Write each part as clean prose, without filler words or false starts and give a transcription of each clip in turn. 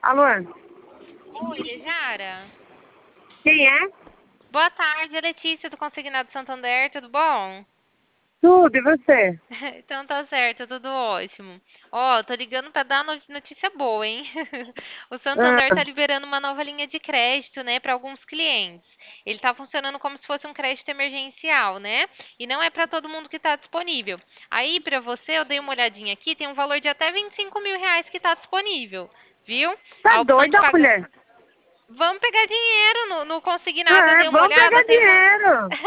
Alô? Oi, Lejara. Quem é? Boa tarde, é Letícia do Consignado Santander, tudo bom? Tudo, e você? Então tá certo, tudo ótimo. Ó, tô ligando pra dar uma notícia boa, hein? O Santander Ah, tá liberando uma nova linha de crédito, né, para alguns clientes. Ele tá funcionando como se fosse um crédito emergencial, né? E não é pra todo mundo que tá disponível. Aí, pra você, eu dei uma olhadinha aqui, tem um valor de até 25 mil reais que tá disponível, viu? tá A opção de doida, pagar. mulher? Vamos pegar dinheiro no consignado, eu É, dei uma vamos olhada, pegar tem uma. dinheiro.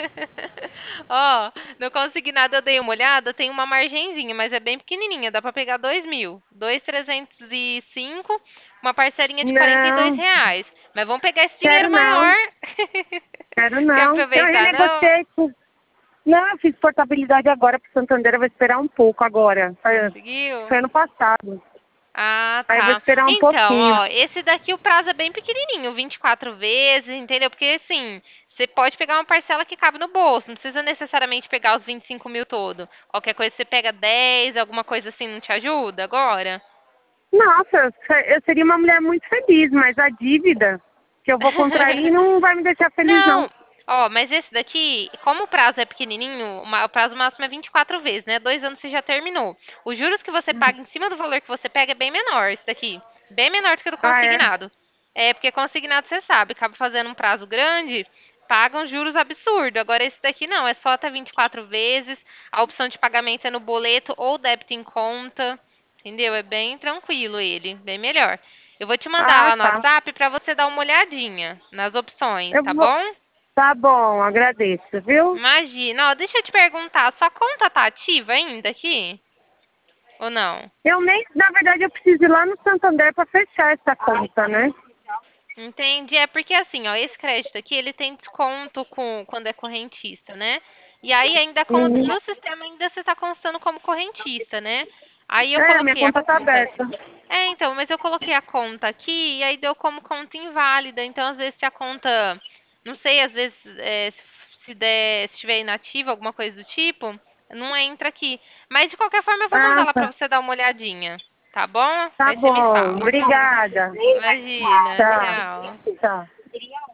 Ó, no consignado eu dei uma olhada, tem uma margenzinha, mas é bem pequenininha, dá pra pegar 2.000. 2.305, uma parcelinha de 42 Não, reais. Mas vamos pegar esse quero dinheiro maior. não, quero Quer não. Eu aproveitar, não? renegociei. Não, eu fiz portabilidade agora pro Santander, eu vou esperar um pouco agora. Conseguiu? Foi ano passado. Ah, Aí eu vou tá. esperar um Então, pouquinho. ó, esse daqui o prazo é bem pequenininho, 24 vezes, entendeu? Porque, assim, você pode pegar uma parcela que cabe no bolso, não precisa necessariamente pegar os 25 mil todo. Qualquer coisa você pega 10, alguma coisa assim, não te ajuda agora? Nossa, eu seria uma mulher muito feliz, mas a dívida que eu vou contrair não vai me deixar feliz, não. Não, ó, mas esse daqui, como o prazo é pequenininho, o prazo máximo é 24 vezes, né? 2 anos você já terminou. Os juros que você paga em cima do valor que você pega é bem menor, esse daqui. Bem menor do que o do Ah, é? consignado. É, porque consignado você sabe, acaba fazendo um prazo grande, pagam juros absurdos. Agora esse daqui não, é só até 24 vezes. A opção de pagamento é no boleto ou débito em conta. Entendeu? É bem tranquilo ele, bem melhor. Eu vou te mandar Ah, lá no tá. WhatsApp para você dar uma olhadinha nas opções, Eu tá vou. bom? Tá bom, agradeço, viu? Imagina. Ó, deixa eu te perguntar, sua conta tá ativa ainda aqui? Ou não? Eu nem, na verdade, eu preciso ir lá no Santander para fechar essa conta, né? Entendi. É porque assim, ó, esse crédito aqui, ele tem desconto quando é correntista, né? E aí ainda Uhum. no sistema ainda você tá constando como correntista, né? Aí eu É, a minha coloquei a conta tá conta. aberta. É, então, mas eu coloquei a conta aqui e aí deu como conta inválida. Então, às vezes, se a conta, não sei, às vezes, se estiver inativa, alguma coisa do tipo, não entra aqui. Mas, de qualquer forma, eu vou mandar Ah, lá pra tá. você dar uma olhadinha. Tá bom? Tá Aí você me bom, fala. obrigada. Imagina. Tchau. Tchau. Tchau.